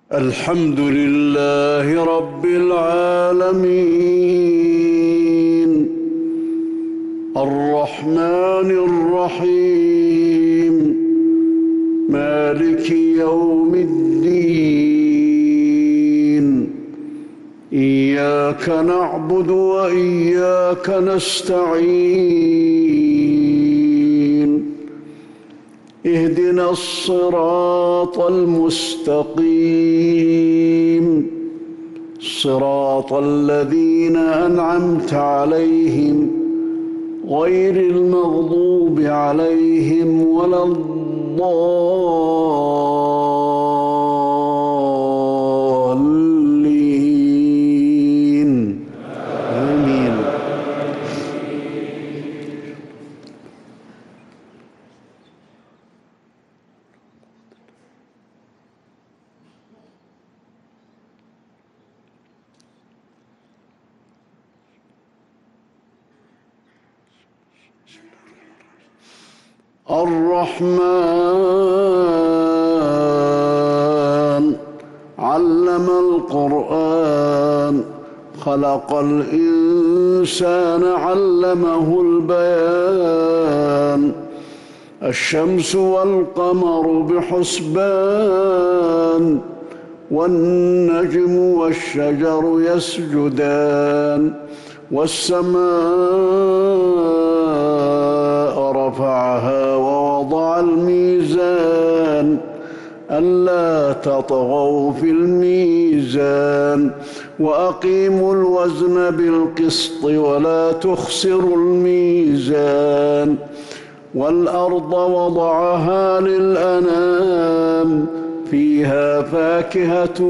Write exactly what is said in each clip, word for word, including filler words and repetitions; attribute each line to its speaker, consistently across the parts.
Speaker 1: الحمد لله رب العالمين الرحمن الرحيم مالك يوم الدين إياك نعبد وإياك نستعين اهدنا الصراط المستقيم صراط الذين أنعمت عليهم غير المغضوب عليهم ولا الضالين آمين. الرحمن علم القرآن خلق الإنسان علمه البيان الشمس والقمر بحسبان والنجم والشجر يسجدان والسماء رفعها ووضع الميزان ألا تطغوا في الميزان وأقيموا الوزن بالقسط ولا تخسروا الميزان والأرض وضعها للأنام فيها فاكهة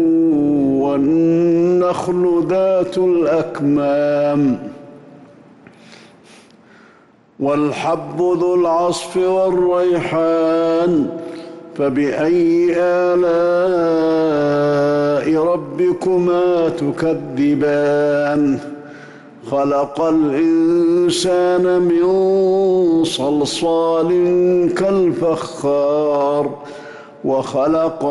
Speaker 1: والنخل ذات الأكمام والحب ذو العصف والريحان فبأي آلاء ربكما تكذبان خلق الإنسان من صلصال كالفخار وخلق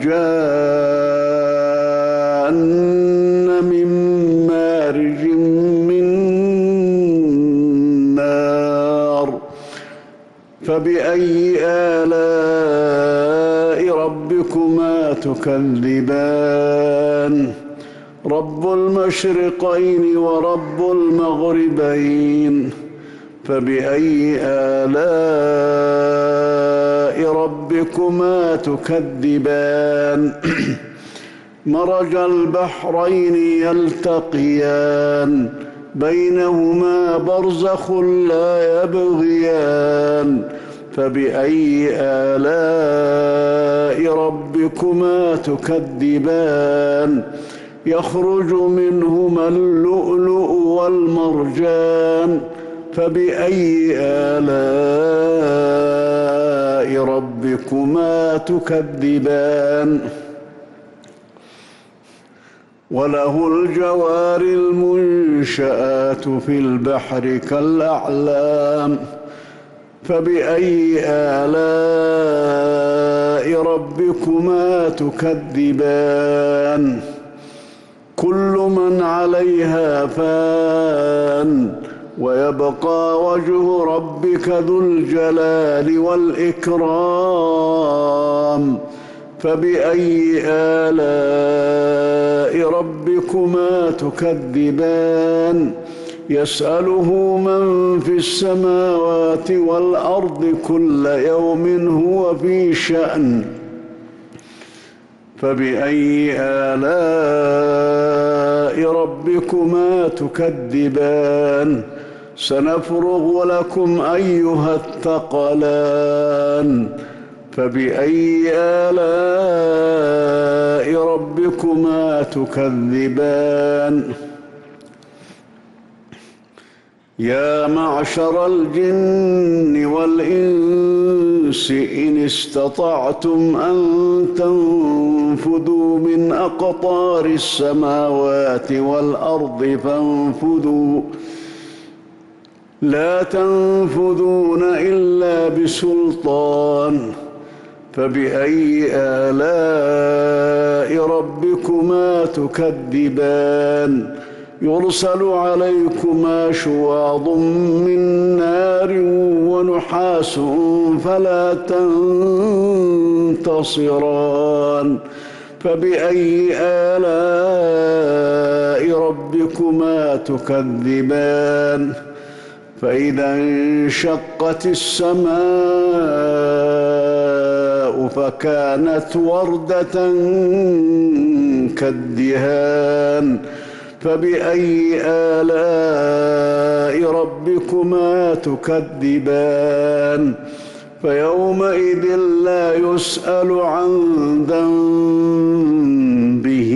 Speaker 1: الجان من مارج من نار فبأي آلاء ربكما تكذبان رب المشرقين ورب المغربين فبأي آلاء ربكما تكذبان مرج البحرين يلتقيان بينهما برزخ لا يبغيان فبأي آلاء ربكما تكذبان يخرج منهما اللؤلؤ والمرجان فبأي آلاء ربكما تكذبان وله الجوار المنشآت في البحر كالأعلام فبأي آلاء ربكما تكذبان كل من عليها فان ويبقى وجه ربك ذو الجلال والإكرام فبأي آلاء ربكما تكذبان يسأله من في السماوات والأرض كل يوم هو في شأن فبأي آلاء ربكما تكذبان سنفرغ لكم أيها الثقلان فبأي آلاء ربكما تكذبان يا معشر الجن والإنس إن استطعتم أن تنفذوا من أقطار السماوات والأرض فانفذوا لا تنفذون إلا بسلطان فبأي آلاء ربكما تكذبان يرسل عليكما شواظ من نار ونحاس فلا تنتصران فبأي آلاء ربكما تكذبان فإذا انشقت السماء فكانت وردة كالدهان فبأي آلاء ربكما تكذبان فيومئذ لا يسأل عن ذنبه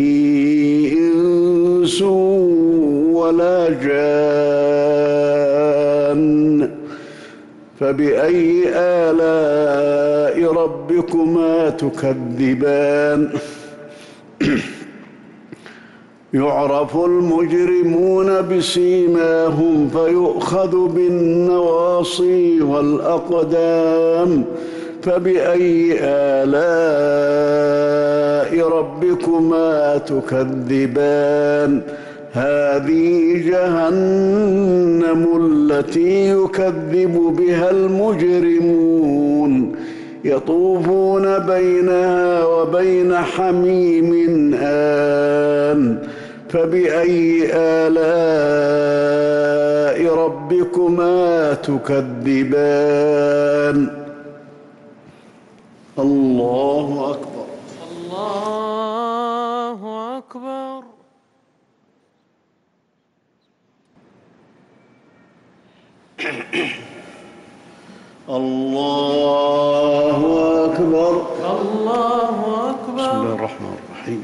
Speaker 1: إنس ولا جان فبأي آلاء ربكما تكذبان يعرف المجرمون بسيماهم فيؤخذ بالنواصي والأقدام فبأي آلاء ربكما تكذبان هذه جهنم التي يكذب بها المجرمون يطوفون بينها وبين حميم آن فبأي آلاء ربكما تكذبان الله أكبر
Speaker 2: الله أكبر
Speaker 1: الله أكبر
Speaker 2: الله أكبر
Speaker 1: بسم الله الرحمن الرحيم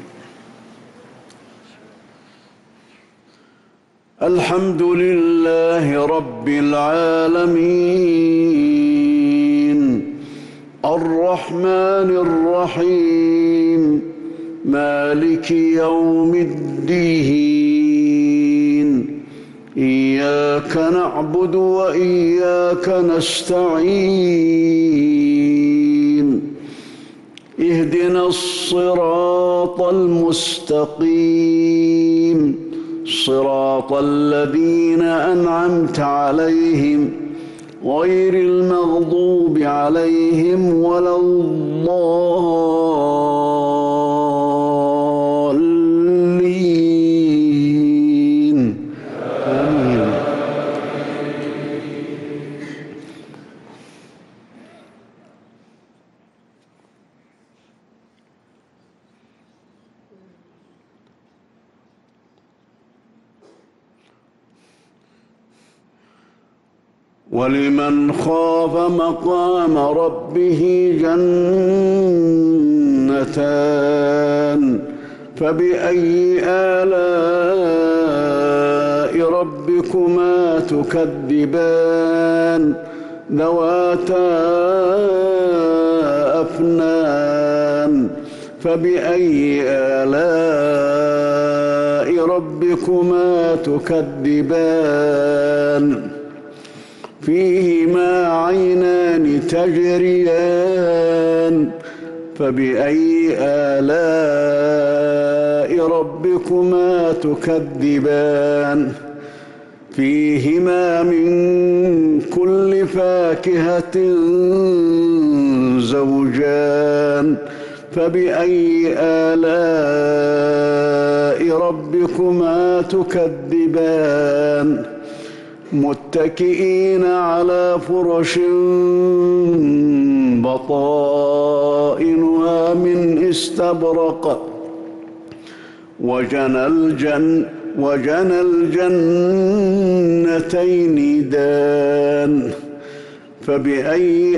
Speaker 1: الحمد لله رب العالمين الرحمن الرحيم مالك يوم الدين إياك نعبد وإياك نستعين اهدنا الصراط المستقيم صراط الذين أنعمت عليهم غير المغضوب عليهم ولا الضالين آمين. ولمن خاف مقام ربه جنتان فبأي آلاء ربكما تكذبان ذواتا أفنان فبأي آلاء ربكما تكذبان فيهما عينان تجريان فبأي آلاء ربكما تكذبان فيهما من كل فاكهة زوجان فبأي آلاء ربكما تكذبان متكئين على فرش بطائنها من استبرق وجنى الجن وجنى الجنتين دان فبأي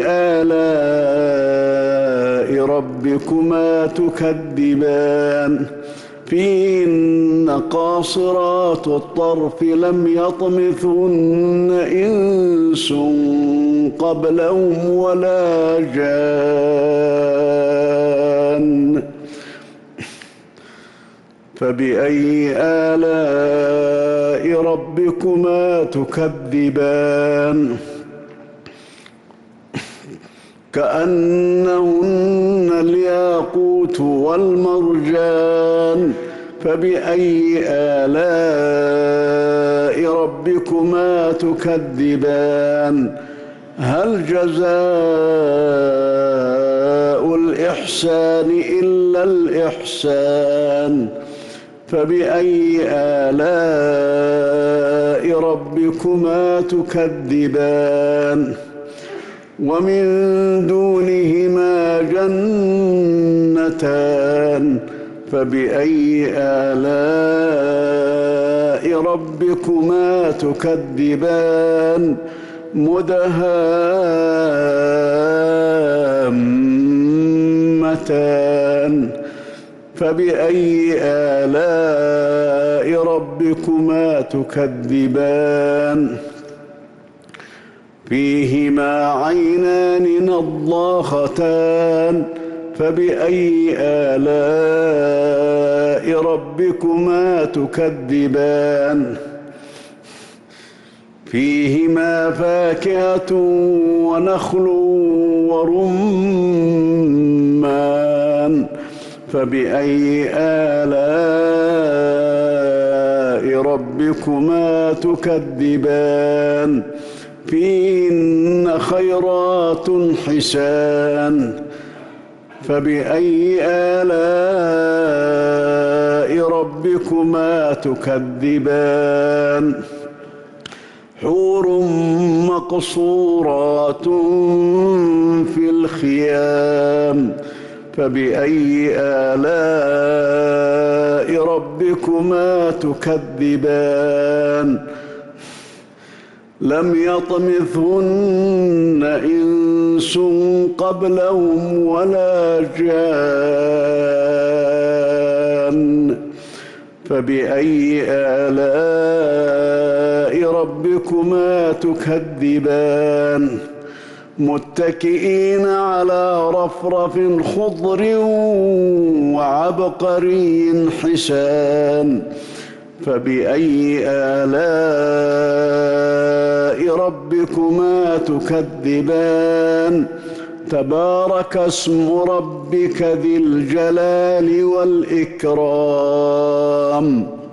Speaker 1: آلاء ربكما تكذبان فيهن قاصرات الطرف لم يطمثهن إنس قبلهم ولا جان فبأي آلاء ربكما تكذبان كأنهن الياقوت والمرجان فبأي آلاء ربكما تكذبان هل جزاء الإحسان إلا الإحسان فبأي آلاء ربكما تكذبان ومن دونهما جنتان فبأي آلاء ربكما تكذبان مدهامتان فبأي آلاء ربكما تكذبان فيهما عينان نضاختان فبأي آلاء ربكما تكذبان فيهما فاكهة ونخل ورمان فبأي آلاء ربكما تكذبان فيهن خيرات حسان فبأي آلاء ربكما تكذبان حور مقصورات في الخيام فبأي آلاء ربكما تكذبان لم يطمثهن إنس قبلهم ولا جان فبأي آلاء ربكما تكذبان متكئين على رفرف خضر وعبقري حسان فبأي آلاء ربكما تكذبان تبارك اسم ربك ذي الجلال والإكرام